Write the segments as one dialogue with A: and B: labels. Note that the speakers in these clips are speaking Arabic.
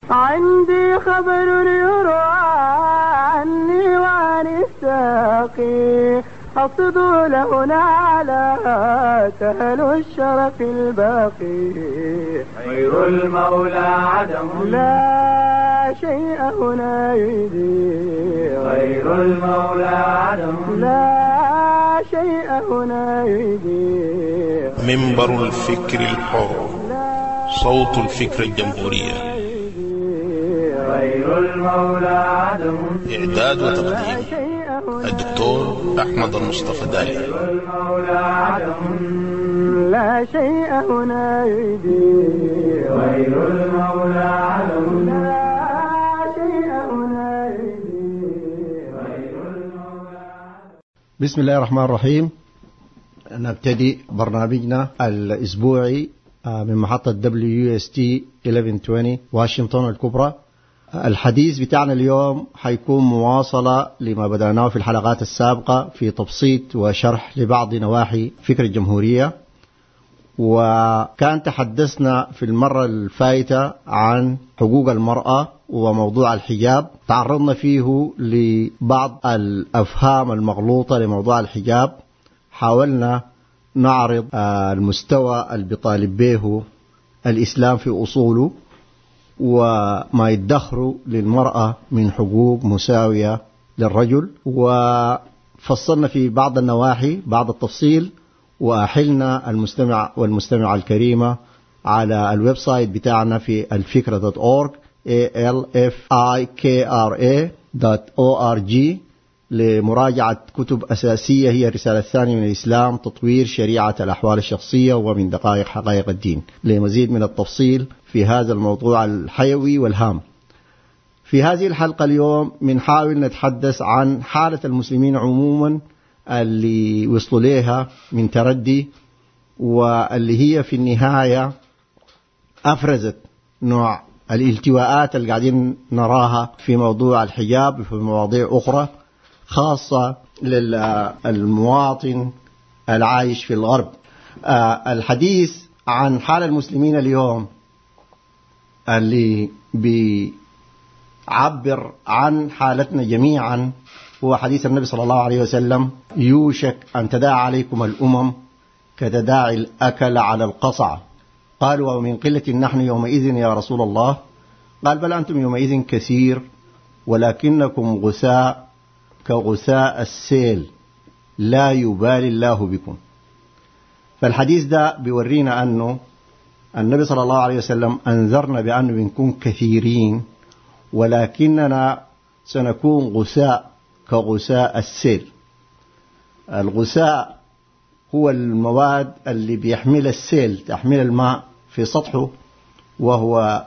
A: عندي خبر يروى عني وعن الساقي أقصد لهنا على سهل الشرف الباقي
B: غير المولى عدم
A: لا شيء هنا يجدي
B: غير المولى عدم
A: لا شيء هنا يجدي
C: منبر الفكر الحر صوت الفكر الجمهورية
B: غير المولى عدم
C: إعداد وتقديم الدكتور أحمد المصطفى دالي
B: غير المولى عدم
A: لا شيء هنا يجدي
B: غير المولى عدم
A: لا شيء هنا يجدي
B: غير المولى عدم.
D: بسم الله الرحمن الرحيم. نبتدي برنامجنا الأسبوعي من محطة WST 1120 واشنطن الكبرى. الحديث بتاعنا اليوم حيكون مواصلة لما بدأناه في الحلقات السابقة في تبسيط وشرح لبعض نواحي فكر الجمهورية. وكان تحدثنا في المرة الفائتة عن حقوق المرأة وموضوع الحجاب، تعرضنا فيه لبعض الأفهام المغلوطة لموضوع الحجاب، حاولنا نعرض المستوى اللي بيطالب به الإسلام في أصوله وما يدخر للمرأة من حقوق مساوية للرجل، وفصلنا في بعض النواحي بعض التفصيل، وأحلنا المستمع والمستمعة الكريمة على الويب سايت بتاعنا في الفكرة.org alfikra.org لمراجعة كتب أساسية هي الرسالة الثانية من الإسلام، تطوير شريعة الأحوال الشخصية ومن دقائق حقائق الدين، لمزيد من التفصيل في هذا الموضوع الحيوي والهام. في هذه الحلقة اليوم بنحاول نتحدث عن حالة المسلمين عموما اللي وصلوا لها من تردي، واللي هي في النهاية أفرزت نوع الالتواءات اللي قاعدين نراها في موضوع الحجاب وفي مواضيع أخرى خاصة للمواطن العايش في الغرب. الحديث عن حال المسلمين اليوم اللي بيعبر عن حالتنا جميعا هو حديث النبي صلى الله عليه وسلم: يوشك أن تداعى عليكم الأمم كتداعي الأكل على القصع. قالوا: ومن قلة نحن يومئذ يا رسول الله؟ قال: بل أنتم يومئذ كثير ولكنكم غثاء كغثاء السيل لا يبالي الله بكم. فالحديث ده بيورينا أنه النبي صلى الله عليه وسلم أنذرنا بأنه بنكون كثيرين ولكننا سنكون غثاء كغثاء السيل. الغثاء هو المواد اللي بيحمل السيل، تحمل الماء في سطحه وهو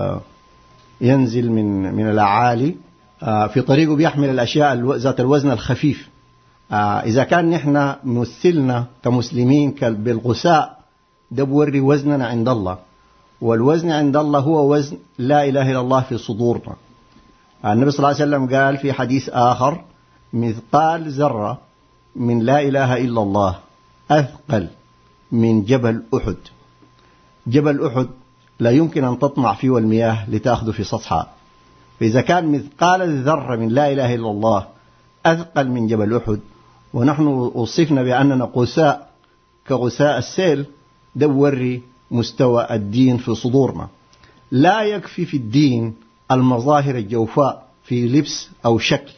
D: ينزل من الأعالي في طريقه، بيحمل الأشياء ذات الوزن الخفيف. إذا كان نحن مثلنا كمسلمين بالغثاء، ده بوري وزننا عند الله، والوزن عند الله هو وزن لا إله إلا الله في صدورنا. النبي صلى الله عليه وسلم قال في حديث آخر: مثقال ذرة من لا إله إلا الله أثقل من جبل أحد. جبل أحد لا يمكن أن تطمع فيه المياه لتأخذ في سطحها، فإذا كان مثقال الذرة من لا إله إلا الله أثقل من جبل أحد، ونحن وصفنا بأننا غثاء كغثاء السيل، ده بوري مستوى الدين في صدورنا. لا يكفي في الدين المظاهر الجوفاء في لبس أو شكل،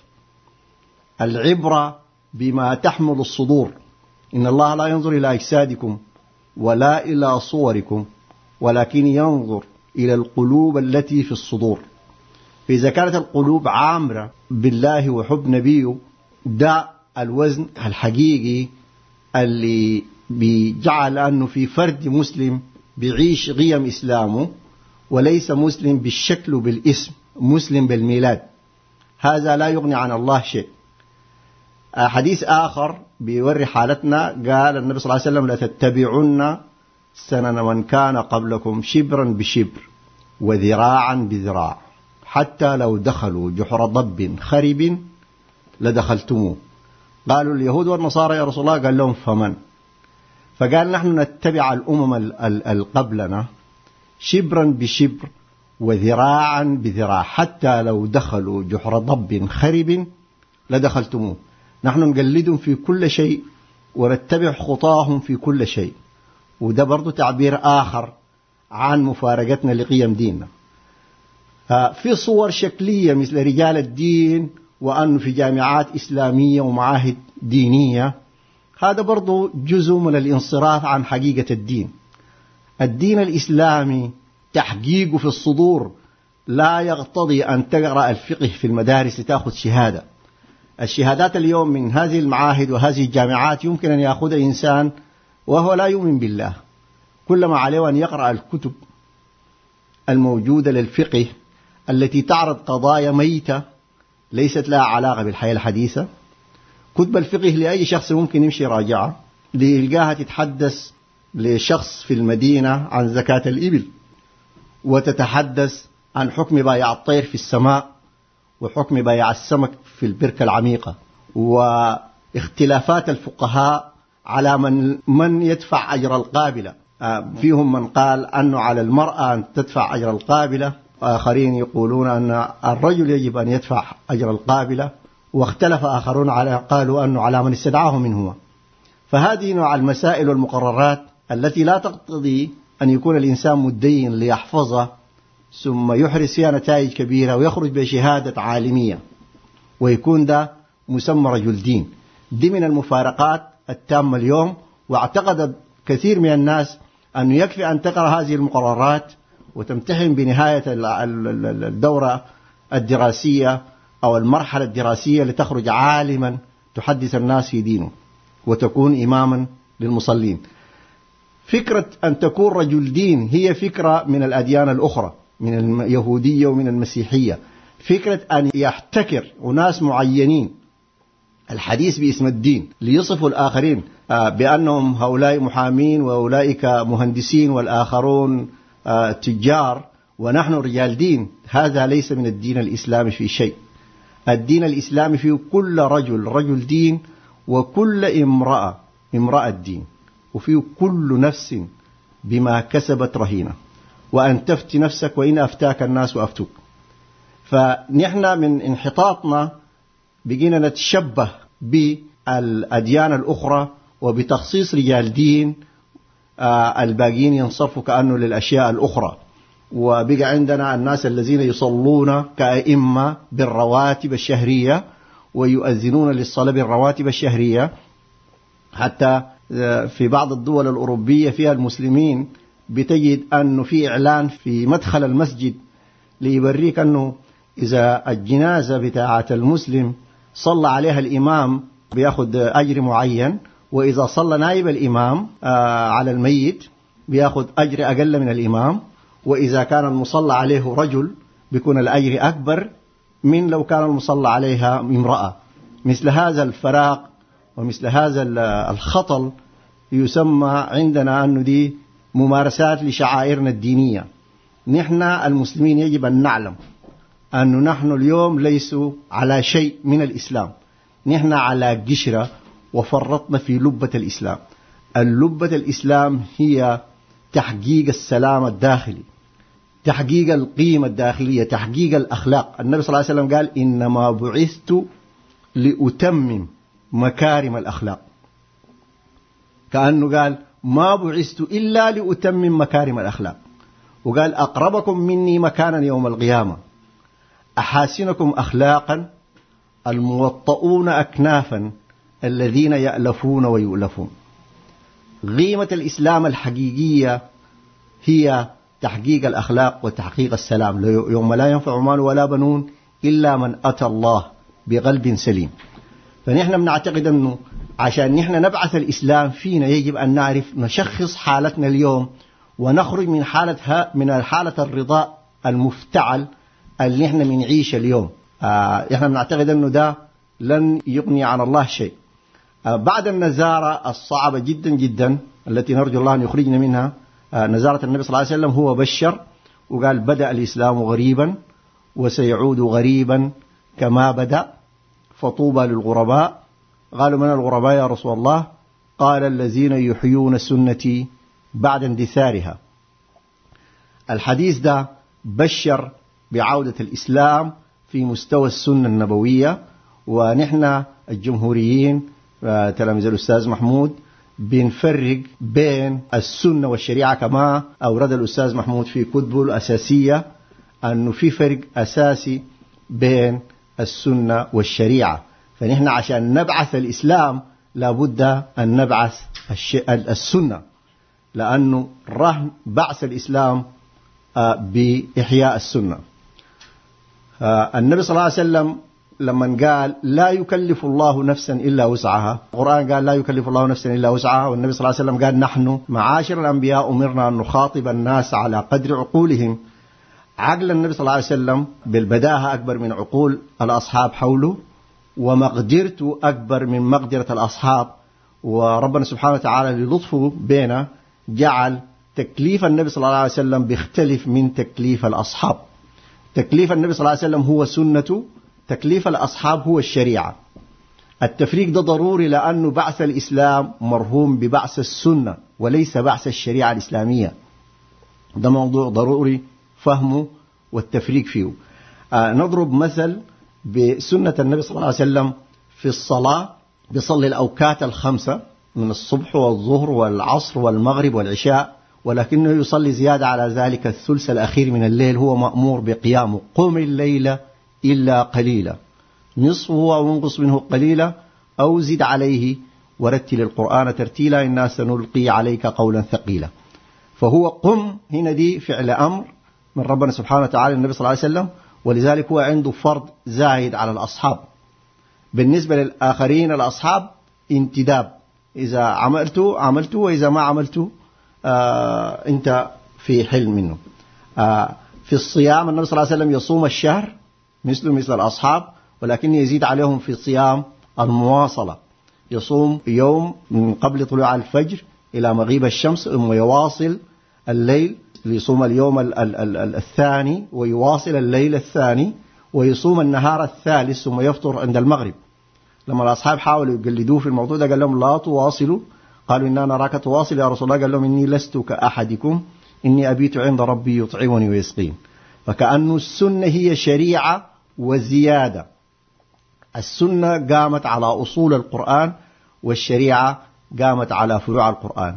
D: العبرة بما تحمل الصدور. إن الله لا ينظر إلى أجسادكم ولا إلى صوركم ولكن ينظر إلى القلوب التي في الصدور. فإذا كانت القلوب عامرة بالله وحب نبيه، ده الوزن الحقيقي اللي بيجعل أنه في فرد مسلم بيعيش قيم إسلامه، وليس مسلم بالشكل وبالاسم، مسلم بالميلاد. هذا لا يغني عن الله شيء. حديث آخر بيوري حالتنا، قال النبي صلى الله عليه وسلم: لتتبعن سنن من كان قبلكم شبرا بشبر وذراعا بذراع حتى لو دخلوا جحر ضب خرب لدخلتموه. قالوا: اليهود والنصارى يا رسول الله. قال لهم: فمن؟ فقال: نحن نتبع الأمم القبلنا شبرا بشبر وذراعا بذراع، حتى لو دخلوا جحر ضب خرب لدخلتموه. نحن نقلدهم في كل شيء ونتبع خطاهم في كل شيء. وده برضو تعبير آخر عن مفارقتنا لقيم ديننا. في صور شكلية مثل رجال الدين وأنه في جامعات إسلامية ومعاهد دينية، هذا برضو جزء من الانصراف عن حقيقة الدين. الدين الإسلامي تحقيقه في الصدور لا يقتضي أن تقرأ الفقه في المدارس لتأخذ شهادة. الشهادات اليوم من هذه المعاهد وهذه الجامعات يمكن أن يأخذ إنسان وهو لا يؤمن بالله، كل ما عليه أن يقرأ الكتب الموجودة للفقه التي تعرض قضايا ميتة ليست لها علاقة بالحياة الحديثة. كتب الفقه لأي شخص ممكن يمشي راجعة ليلقاها تتحدث لشخص في المدينة عن زكاة الإبل، وتتحدث عن حكم بايع الطير في السماء وحكم بايع السمك في البركة العميقة، واختلافات الفقهاء على من يدفع أجر القابلة. فيهم من قال أنه على المرأة أن تدفع أجر القابلة، آخرين يقولون أن الرجل يجب أن يدفع أجر القابلة، واختلف آخرون قالوا أنه على من استدعاه منهما. فهذه نوع المسائل والمقررات التي لا تقتضي أن يكون الإنسان مدين ليحفظها ثم يحرز فيها نتائج كبيرة ويخرج بشهادة عالمية ويكون ده مسمى رجل دين. دي من المفارقات التامة اليوم. واعتقد كثير من الناس أنه يكفي أن تقرأ هذه المقررات وتمتحن بنهاية الدورة الدراسية أو المرحلة الدراسية لتخرج عالما تحدث الناس في دينه وتكون إماما للمصلين. فكرة أن تكون رجل دين هي فكرة من الأديان الأخرى، من اليهودية ومن المسيحية. فكرة أن يحتكر أناس معينين الحديث باسم الدين ليصفوا الآخرين بأنهم هؤلاء محامين وأولئك مهندسين والآخرون تجار ونحن رجال دين، هذا ليس من الدين الإسلامي في شيء. الدين الإسلامي فيه كل رجل دين، وكل امرأة دين، وفيه كل نفس بما كسبت رهينة، وأن تفتي نفسك وإن أفتاك الناس وأفتوك. فنحن من انحطاطنا بقينا نتشبه بالأديان الأخرى وبتخصيص رجال دين، الباقين ينصرفوا كأنه للأشياء الأخرى. وبقى عندنا الناس الذين يصلون كأئمة بالرواتب الشهرية ويؤذنون للصلاة بالرواتب الشهرية. حتى في بعض الدول الأوروبية فيها المسلمين بتجد أنه في إعلان في مدخل المسجد ليوريك أنه إذا الجنازة بتاعة المسلم صلى عليها الإمام بيأخذ أجر معين، وإذا صلى نائب الإمام على الميت بيأخذ أجر أقل من الإمام، وإذا كان المصلى عليه رجل بيكون الأجر أكبر من لو كان المصلى عليها امرأة. مثل هذا الفراق ومثل هذا الخطل يسمى عندنا أنه دي ممارسات لشعائرنا الدينية. نحن المسلمين يجب أن نعلم أنه نحن اليوم ليسوا على شيء من الإسلام، نحن على قشرة وفرطنا في لبة الإسلام. اللبة الإسلام هي تحقيق السلام الداخلي، تحقيق القيمة الداخلية، تحقيق الأخلاق. النبي صلى الله عليه وسلم قال إنما بعثت لأتمم مكارم الأخلاق، كأنه قال ما بعثت إلا لأتمم مكارم الأخلاق. وقال أقربكم مني مكانا يوم القيامة أحاسنكم أخلاقا الموطؤون أكنافا الذين يألفون ويؤلفون. قيمة الإسلام الحقيقية هي تحقيق الأخلاق وتحقيق السلام، يوم لا ينفع مال ولا بنون إلا من أتى الله بقلب سليم. فنحن بنعتقد أنه عشان نحن نبعث الإسلام فينا يجب أن نعرف نشخص حالتنا اليوم ونخرج من حالة الرضا المفتعل اللي نحن بنعيش اليوم. نحن بنعتقد أنه ده لن يغني عن الله شيء. بعد النزارة الصعبة جدا جدا التي نرجو الله أن يخرجنا منها، نزارة النبي صلى الله عليه وسلم، هو بشر وقال بدأ الإسلام غريبا وسيعود غريبا كما بدأ فطوبى للغرباء. قالوا من الغرباء يا رسول الله؟ قال الذين يحيون سنتي بعد اندثارها. الحديث ده بشر بعودة الإسلام في مستوى السنة النبوية. ونحن الجمهوريين تلاميذ الأستاذ محمود بنفرق بين السنة والشريعة كما أورد الأستاذ محمود في كتبه الأساسية، أنه في فرق أساسي بين السنة والشريعة. فنحن عشان نبعث الإسلام لابد أن نبعث السنة، لأنه رهن بعث الإسلام بإحياء السنة. النبي صلى الله عليه وسلم لما قال لا يكلف الله نفسا إلا وسعها، القرآن قال لا يكلف الله نفسا إلا وسعها، والنبي صلى الله عليه وسلم قال نحن معاشر الأنبياء أمرنا أن نخاطب الناس على قدر عقولهم. عقل النبي صلى الله عليه وسلم بالبداهة أكبر من عقول الأصحاب حوله، ومقدرته أكبر من مقدرة الأصحاب. وربنا سبحانه وتعالى للطفه بينه جعل تكليف النبي صلى الله عليه وسلم بيختلف من تكليف الأصحاب. تكليف النبي صلى الله عليه وسلم هو سنته، تكليف الأصحاب هو الشريعة. التفريق ده ضروري لأنه بعث الإسلام مرهون ببعث السنة وليس بعث الشريعة الإسلامية. ده موضوع ضروري فهمه والتفريق فيه. نضرب مثل بسنة النبي صلى الله عليه وسلم في الصلاة. بيصلي الأوقات الخمسة من الصبح والظهر والعصر والمغرب والعشاء، ولكنه يصلي زيادة على ذلك الثلث الأخير من الليل هو مأمور بقيامه. قم الليل إلا قليلا، نصفه أو انقص منه قليلا أو زد عليه ورتل القرآن ترتيلا إنا سنلقي عليك قولا ثقيلا. فهو قم هنا دي فعل أمر من ربنا سبحانه وتعالى النبي صلى الله عليه وسلم، ولذلك هو عنده فرض زايد على الأصحاب. بالنسبة للآخرين الأصحاب انتداب، إذا عملته وإذا ما عملته أنت في حل منه. في الصيام النبي صلى الله عليه وسلم يصوم الشهر مثل الأصحاب، ولكن يزيد عليهم في الصيام المواصلة. يصوم يوم من قبل طلوع الفجر إلى مغيب الشمس، ثم يواصل الليل ليصوم اليوم الثاني ويواصل الليل الثاني، ويصوم النهار الثالث ثم يفطر عند المغرب. لما الأصحاب حاولوا يقلدوه في الموضوع ده قال لهم لا تواصلوا، قالوا إننا نراك تواصل يا رسول الله، قال لهم إني لست كأحدكم إني أبيت عند ربي يطعمني ويسقين. فكأنه السنة هي شريعة وزيادة. السنة قامت على أصول القرآن والشريعة قامت على فروع القرآن.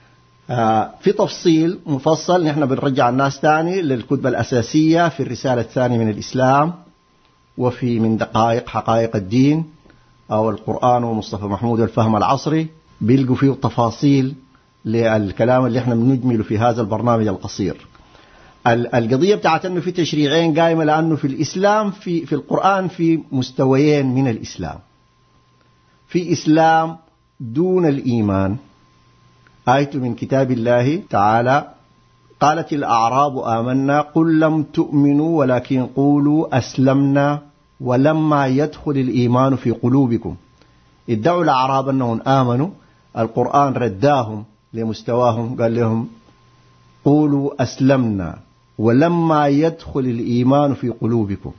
D: في تفصيل مفصل نحن بنرجع الناس تاني للكتب الأساسية في الرسالة الثانية من الإسلام، وفي من دقائق حقائق الدين أو القرآن ومصطفى محمود والفهم العصري، بيلقوا فيه تفاصيل للكلام اللي احنا بنجمله في هذا البرنامج القصير. القضية بتاعت أنه في تشريعين قائمة، لأنه في الإسلام في القرآن في مستويين من الإسلام. في إسلام دون الإيمان، آية من كتاب الله تعالى قالت الأعراب آمنا قل لم تؤمنوا ولكن قولوا أسلمنا ولما يدخل الإيمان في قلوبكم. ادعوا الأعراب أنهم آمنوا، القرآن رداهم لمستواهم قال لهم قولوا أسلمنا ولما يدخل الإيمان في قلوبكم.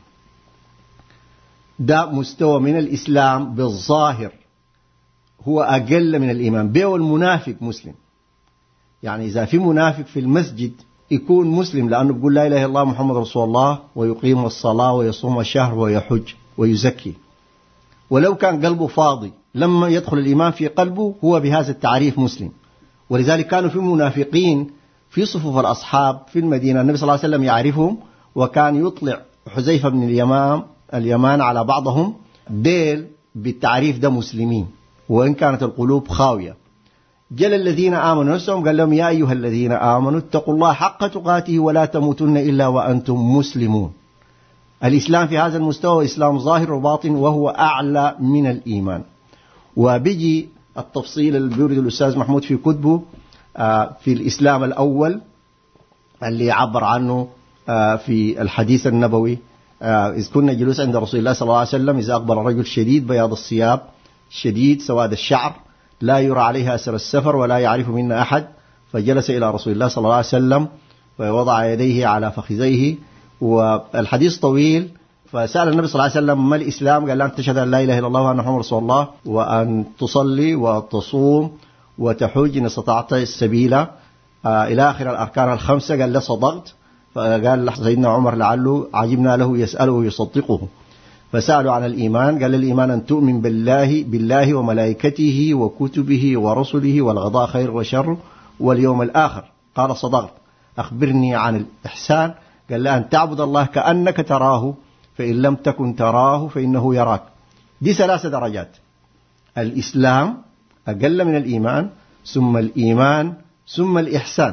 D: ده مستوى من الإسلام بالظاهر هو أقل من الإيمان. بيه المنافق مسلم، يعني إذا في منافق في المسجد يكون مسلم لأنه بيقول لا إله إلا الله محمد رسول الله ويقيم الصلاة ويصوم الشهر ويحج ويزكي، ولو كان قلبه فاضي لما يدخل الإيمان في قلبه هو بهذا التعريف مسلم. ولذلك كانوا في منافقين في صفوف الأصحاب في المدينة، النبي صلى الله عليه وسلم يعرفهم، وكان يطلع حذيفة بن اليمان على بعضهم ديل بالتعريف ده مسلمين وإن كانت القلوب خاوية. جل الذين آمنوا نفسهم قال لهم يا أيها الذين آمنوا اتقوا الله حق تقاته ولا تموتن إلا وأنتم مسلمون. الإسلام في هذا المستوى إسلام ظاهر وباطن، وهو أعلى من الإيمان. وبيجي التفصيل اللي بيورد الأستاذ محمود في كتبه في الإسلام الأول اللي عبر عنه في الحديث النبوي. إذ كنا جلوس عند رسول الله صلى الله عليه وسلم إذا أقبل الرجل شديد بياض الثياب شديد سواد الشعر لا يرى عليه أثر السفر ولا يعرف منا أحد، فجلس إلى رسول الله صلى الله عليه وسلم ووضع يديه على فخذيه، والحديث طويل. فسأل النبي صلى الله عليه وسلم ما الإسلام؟ قال أن تشهد أن لا إله إلا الله وأن محمد رسول الله وأن تصلي وتصوم وتحج إن استطعت السبيل إلى آخر الأركان الخمسة. قال لا صدقت. فقال سيدنا عمر لعله عجبنا له يسأله يصدقه، فسألوا عن الإيمان، قال الإيمان أن تؤمن بالله وملائكته وكتبه ورسله والقضاء خير وشر واليوم الآخر. قال صدقت. أخبرني عن الإحسان، قال أن تعبد الله كأنك تراه فإن لم تكن تراه فإنه يراك. دي 3 درجات. الإسلام أقل من الإيمان، ثم الإيمان، ثم الإحسان.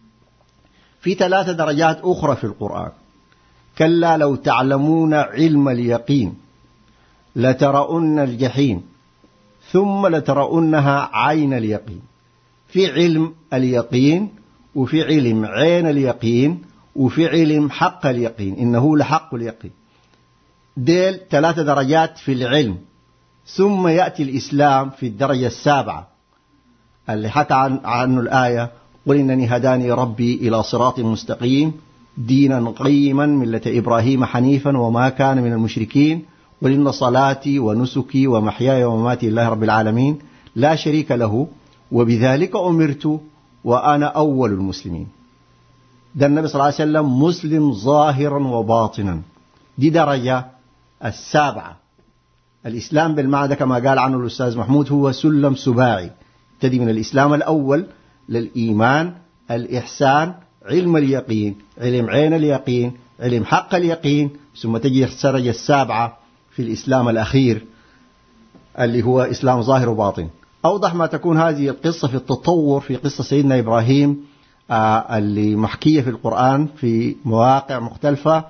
D: في 3 درجات أخرى في القرآن. كلا لو تعلمون علم اليقين لترؤن الجحيم ثم لترؤنها عين اليقين. في علم اليقين، وفي علم عين اليقين، وفي علم حق اليقين، إنه لحق اليقين. ديل 3 درجات في العلم. ثم يأتي الإسلام في الدرجة 7 اللي حكى عنه الآية: قل إنني هداني ربي إلى صراط مستقيم دينا قيما ملة إبراهيم حنيفا وما كان من المشركين قل إن صلاتي ونسكي ومحياي ومماتي لله رب العالمين لا شريك له وبذلك أمرت وأنا أول المسلمين. ده النبي صلى الله عليه وسلم مسلم ظاهرا وباطنا. دي درجة 7. الإسلام بالمعنى كما قال عنه الأستاذ محمود هو سلم سباعي، تدي من الإسلام الأول للإيمان، الإحسان، علم اليقين، علم عين اليقين، علم حق اليقين، ثم تجي الدرجة 7 في الإسلام الأخير اللي هو إسلام ظاهر وباطن. أوضح ما تكون هذه القصة في التطور في قصة سيدنا إبراهيم اللي محكية في القرآن في مواقع مختلفة،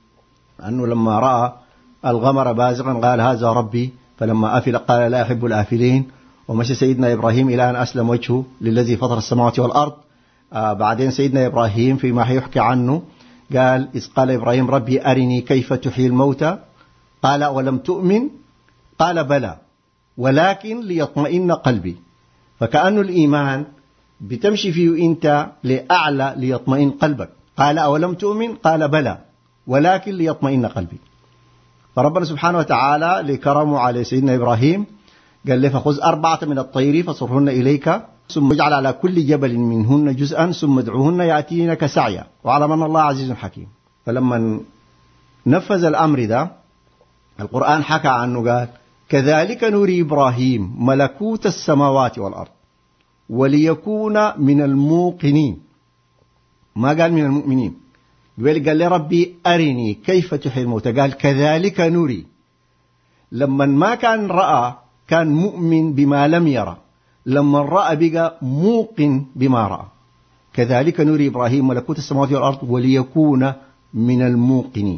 D: أنه لما رأى الغمر بازغا قال هذا ربي، فلما أفل قال لا أحب الآفلين، ومشى سيدنا إبراهيم إلى أن أسلم وجهه للذي فطر السماوات والأرض. بعدين سيدنا إبراهيم فيما يحكي عنه قال إذ قال إبراهيم ربي أرني كيف تحيي الموتى قال ولم تؤمن قال بلى ولكن ليطمئن قلبي. فكأنه الإيمان بتمشي فيه أنت لأعلى ليطمئن قلبك. قال أولم تؤمن قال بلى ولكن ليطمئن قلبي. فربنا سبحانه وتعالى لكرمه على سيدنا إبراهيم قال له فخذ 4 من الطير فصرهن إليك ثم اجعل على كل جبل منهن جزءا ثم ادعوهن يأتينك سعيا واعلم أن الله عزيز حكيم. فلما نفذ الأمر ده القرآن حكى عنه قال كذلك نري إبراهيم ملكوت السماوات والأرض وليكون من الموقنين، ما قال من المؤمنين. قال لي ربي أرني كيف تحيي الموتى، قال كذلك نري. لما ما كان رأى كان مؤمن بما لم يرى، لما رأى بقى موقن بما رأى. كذلك نري إبراهيم ملكوت السماوات والأرض وليكون من الموقنين.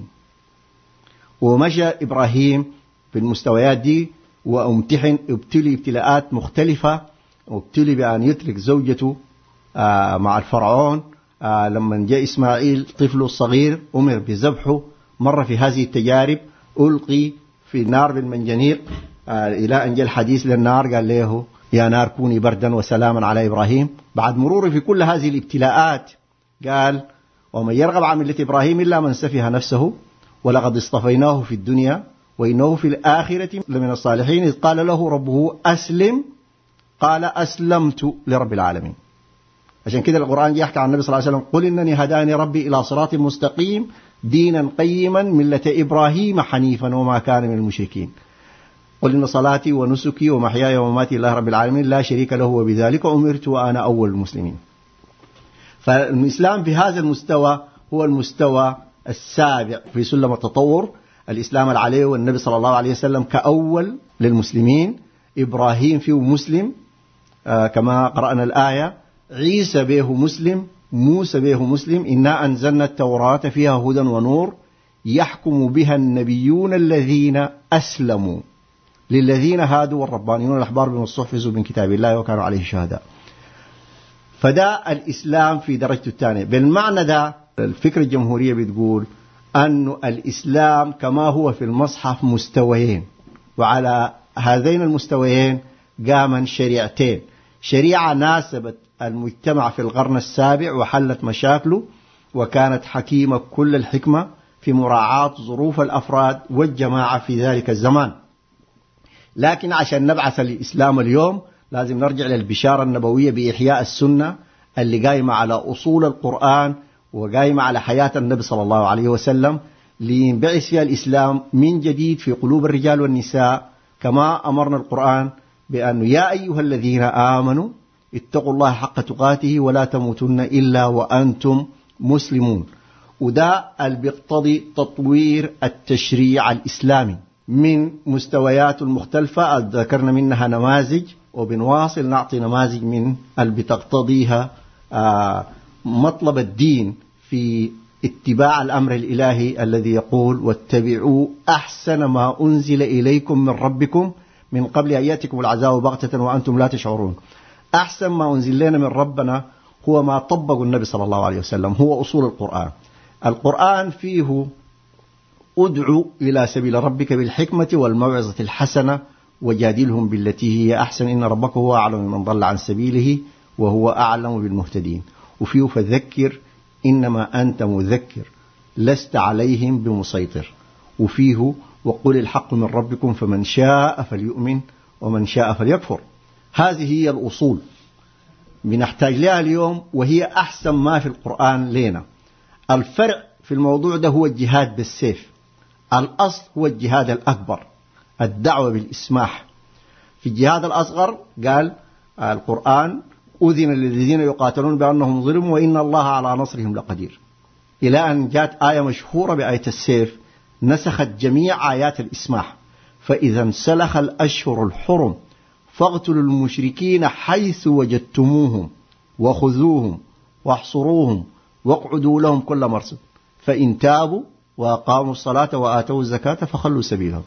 D: ومشى إبراهيم في المستويات دي ابتلي ابتلاءات مختلفة، وابتلي بأن يترك زوجته مع الفرعون. لما جاء إسماعيل طفله الصغير أمر بذبحه، مر في هذه التجارب، ألقي في النار بالمنجنيق إلى أن جاء الحديث للنار قال له يا نار كوني بردا وسلاما على إبراهيم. بعد مروره في كل هذه الابتلاءات قال ومن يرغب عن ملة إبراهيم إلا من سفه نفسه ولقد اصطفيناه في الدنيا وإنه في الآخرة لمن الصالحين إذ قال له ربه أسلم قال أسلمت لرب العالمين. عشان كده القرآن يحكي عن النبي صلى الله عليه وسلم قل إنني هداني ربي إلى صراط مستقيم دينا قيما ملة إبراهيم حنيفا وما كان من المشركين قل إن صلاتي ونسكي ومحياي ومماتي لله رب العالمين لا شريك له وبذلك أمرت وأنا أول المسلمين. فالإسلام في هذا المستوى هو المستوى السابع في سلم التطور. الإسلام العلي والنبي صلى الله عليه وسلم كأول للمسلمين، إبراهيم فيه مسلم كما قرأنا الآية، عيسى به مسلم، موسى به مسلم. إنا أنزلنا التوراة فيها هدى ونور يحكم بها النبيون الذين أسلموا للذين هادوا والربانيون الأحبار بما استحفظوا من كتاب الله وكانوا عليه شهداء. فده الإسلام في درجته الثانية. بالمعنى ده الفكرة الجمهورية بتقول أن الإسلام كما هو في المصحف مستويين، وعلى هذين المستويين قاما شريعتين: شريعة ناسبت المجتمع في القرن السابع وحلت مشاكله وكانت حكيمة كل الحكمة في مراعاة ظروف الأفراد والجماعة في ذلك الزمان. لكن عشان نبعث الإسلام اليوم لازم نرجع للبشارة النبوية بإحياء السنة اللي قايمة على أصول القرآن وقائمة على حياة النبي صلى الله عليه وسلم لينبعث فيها الإسلام من جديد في قلوب الرجال والنساء، كما أمرنا القرآن بأن يا أيها الذين آمنوا اتقوا الله حق تقاته ولا تموتن إلا وأنتم مسلمون. وده اللي بيقتضي تطوير التشريع الإسلامي من مستويات المختلفة، ذكرنا منها نماذج وبنواصل نعطي نماذج من اللي بتقتضيها مطلب الدين في اتباع الأمر الإلهي الذي يقول واتبعوا أحسن ما أنزل إليكم من ربكم من قبل أن يأتيكم العذاب بغتة وأنتم لا تشعرون. أحسن ما أنزل لنا من ربنا هو ما طبق النبي صلى الله عليه وسلم، هو أصول القرآن. القرآن فيه ادعو إلى سبيل ربك بالحكمة والموعظة الحسنة وجادلهم بالتي هي أحسن إن ربك هو أعلم من ضل عن سبيله وهو أعلم بالمهتدين. وفيه فذكر إنما أنت مذكر لست عليهم بمسيطر. وفيه وقل الحق من ربكم فمن شاء فليؤمن ومن شاء فليكفر. هذه هي الأصول بنحتاج لها اليوم، وهي أحسن ما في القرآن لنا. الفرق في الموضوع ده هو الجهاد بالسيف، الأصل هو الجهاد الأكبر، الدعوة بالإسماح. في الجهاد الأصغر قال القرآن أذن للذين يقاتلون بأنهم ظلموا وإن الله على نصرهم لقدير، إلى أن جاءت آية مشهورة بآية السيف نسخت جميع آيات الإسماح. فإذا انسلخ الأشهر الحرم فاقتلوا المشركين حيث وجدتموهم وخذوهم واحصروهم واقعدوا لهم كل مرصد فإن تابوا وأقاموا الصلاة وآتوا الزكاة فخلوا سبيلهم.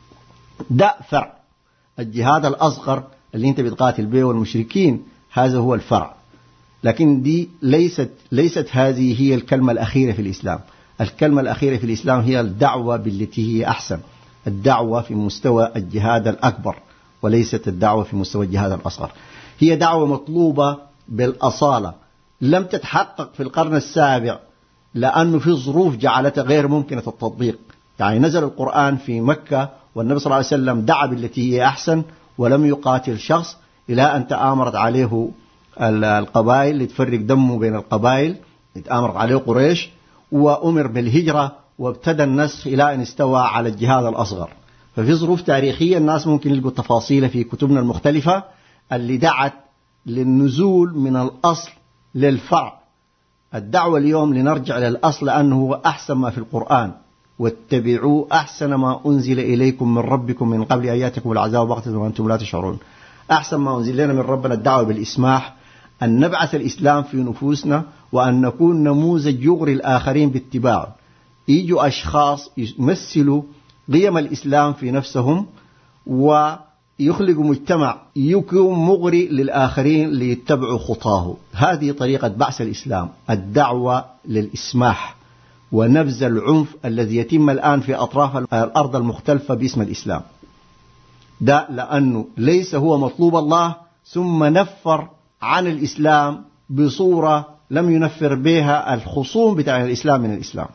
D: ده فرع الجهاد الأصغر اللي انت بتقاتل به والمشركين، هذا هو الفرع. لكن دي ليست هذه هي الكلمة الأخيرة في الإسلام. الكلمة الأخيرة في الإسلام هي الدعوة بالتي هي أحسن، الدعوة في مستوى الجهاد الأكبر وليست الدعوة في مستوى الجهاد الأصغر. هي دعوة مطلوبة بالأصالة، لم تتحقق في القرن السابع لأنه في ظروف جعلتها غير ممكنة التطبيق. يعني نزل القرآن في مكة والنبي صلى الله عليه وسلم دعا بالتي هي أحسن ولم يقاتل شخص، إلى أن تآمرت عليه القبائل لتفرق دمه بين القبائل، تآمرت عليه قريش وأمر بالهجرة وابتدى النسخ إلى أن استوى على الجهاد الأصغر. ففي ظروف تاريخية الناس ممكن يلقوا التفاصيل في كتبنا المختلفة اللي دعت للنزول من الأصل للفرع. الدعوة اليوم لنرجع للأصل لأنه هو أحسن ما في القرآن، واتبعوا أحسن ما أنزل إليكم من ربكم من قبل أن يأتيكم العذاب بغتة وأنتم لا تشعرون. أحسن ما أنزل لنا من ربنا الدعوة بالإسماح، أن نبعث الإسلام في نفوسنا وأن نكون نموذج يغري الآخرين باتباعه. يجوا أشخاص يمثلوا قيم الإسلام في نفسهم ويخلقوا مجتمع يكون مغري للآخرين ليتبعوا خطاه. هذه طريقة بعث الإسلام، الدعوة للإسماح ونبذ العنف الذي يتم الآن في أطراف الأرض المختلفة باسم الإسلام. ده لأنه ليس هو مطلوب الله ثم نفر عن الإسلام بصورة لم ينفر بها الخصوم بتاع الإسلام من الإسلام.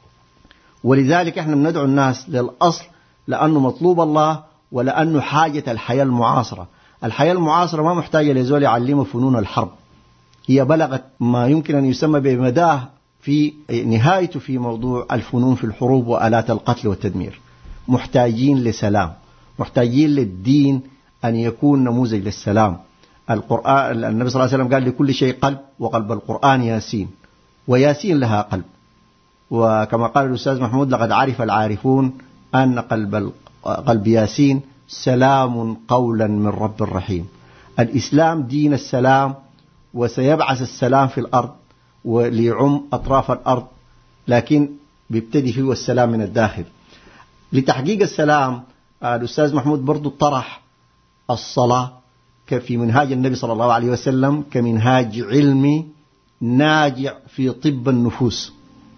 D: ولذلك احنا بندعو الناس للأصل لأنه مطلوب الله ولأنه حاجة الحياة المعاصرة. الحياة المعاصرة ما محتاجة لزول يعلمه فنون الحرب، هي بلغت ما يمكن أن يسمى بمداه في نهايته في موضوع الفنون في الحروب وآلات القتل والتدمير. محتاجين لسلام، محتاجين للدين أن يكون نموذج للسلام. القرآن النبي صلى الله عليه وسلم قال لكل شيء قلب، وقلب القرآن ياسين، وياسين لها قلب. وكما قال الأستاذ محمود لقد عرف العارفون أن قلب ياسين سلام قولا من رب الرحيم. الإسلام دين السلام، وسيبعث السلام في الأرض وليعم أطراف الأرض، لكن بيبتدي فيه السلام من الداخل. لتحقيق السلام الأستاذ محمود برضو طرح الصلاة في منهاج النبي صلى الله عليه وسلم كمنهاج علمي ناجع في طب النفوس.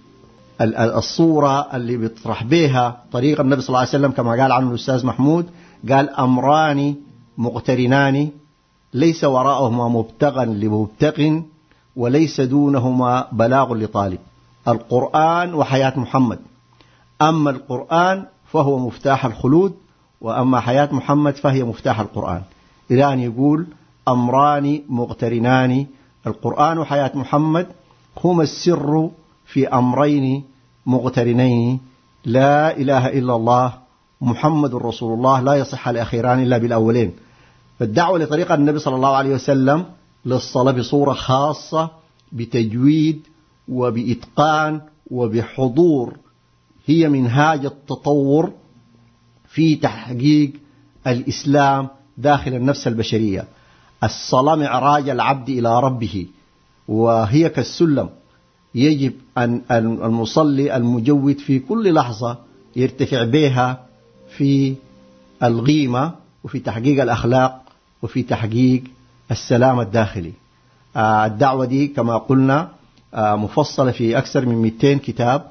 D: الصورة اللي بيطرح بها طريق النبي صلى الله عليه وسلم كما قال عنه الأستاذ محمود، قال أمران مقترنان ليس وراءهما مبتغى لمبتغ وليس دونهما بلاغ لطالب، القرآن وحياة محمد. أما القرآن فهو مفتاح الخلود، وأما حياة محمد فهي مفتاح القرآن. إلى أن يقول أمران مقترنان، القرآن وحياة محمد هما السر في أمرين مقترنين: لا إله إلا الله محمد رسول الله، لا يصح الأخيران إلا بالأولين. فالدعوة لطريقة النبي صلى الله عليه وسلم للصلاة بصورة خاصة بتجويد وبإتقان وبحضور هي منهاج التطور في تحقيق الإسلام داخل النفس البشرية. الصلاة معراج العبد إلى ربه، وهي كالسلم يجب أن المصلي المجود في كل لحظة يرتفع بها في القيمة وفي تحقيق الأخلاق وفي تحقيق السلام الداخلي. الدعوة دي كما قلنا مفصلة في أكثر من 200 كتاب.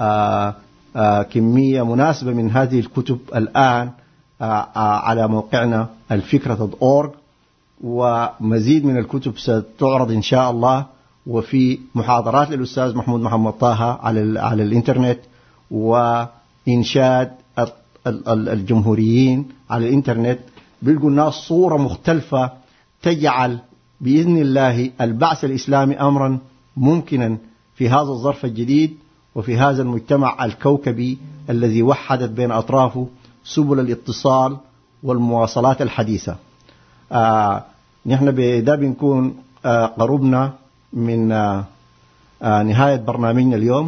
D: كمية مناسبة من هذه الكتب الآن على موقعنا الفكرة.org، ومزيد من الكتب ستعرض إن شاء الله، وفي محاضرات للأستاذ محمود محمد طه على الإنترنت، وإنشاد الجمهوريين على الإنترنت. بيلقوا الناس صورة مختلفة تجعل بإذن الله البعث الإسلامي أمرا ممكنا في هذا الظرف الجديد وفي هذا المجتمع الكوكبي الذي وحدت بين أطرافه سبل الاتصال والمواصلات الحديثة. نحن بدا بنكون قربنا من نهاية برنامجنا اليوم،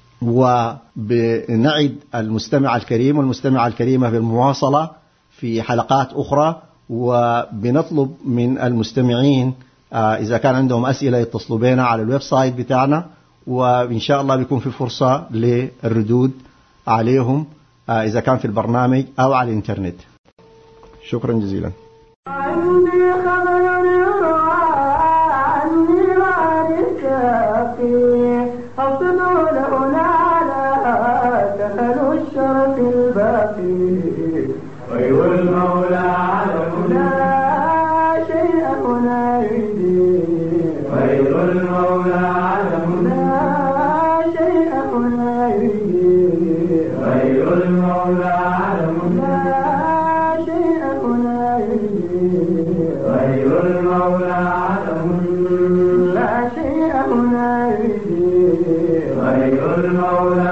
D: وبنعد المستمع الكريم والمستمعة الكريمة بالمواصلة في حلقات أخرى، وبنطلب من المستمعين إذا كان عندهم أسئلة يتصلوا بنا على الويب سايت بتاعنا، وإن شاء الله بيكون في فرصة للردود عليهم إذا كان في البرنامج أو على الإنترنت. شكرا جزيلا.
A: عندي خبر يروى عني وارث كافي، أصدوا لنا سهل الشرف الباقي،
B: غير المولى علم
A: لا شيء هنا يدي،
B: غير المولى علم
A: لا شيء هنا يدي،
B: غير المولى علم
A: لا شيء هنا يدي،
B: غير المولى علم
A: لا شيء هنا يدي،
B: غير المولى